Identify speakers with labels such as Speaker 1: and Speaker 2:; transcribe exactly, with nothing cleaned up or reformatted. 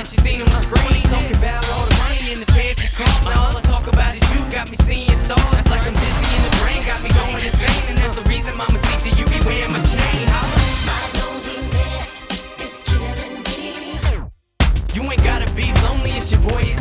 Speaker 1: that you seen on the screen. Talking about all the money and the fancy cars. Now all I talk about is you, got me seeing stars. Like I'm dizzy in the brain, got me going insane. And that's the reason, mama, see that you be wearing my chain.
Speaker 2: My loneliness is killing me.
Speaker 1: You ain't gotta be lonely, it's your boy, it's